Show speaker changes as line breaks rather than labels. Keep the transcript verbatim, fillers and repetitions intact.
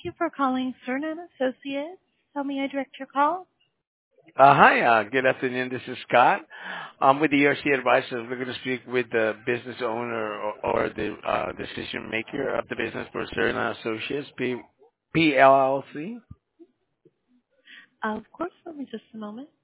you for calling Cernan Associates. How may I direct your call?
Uh, hi, uh, good afternoon. This is Scott. I'm with the E R C Advisors. We're going to speak with the business owner or, or the uh, decision maker of the business for Cerna Associates, P, P L L C.
Of course, let me just a moment.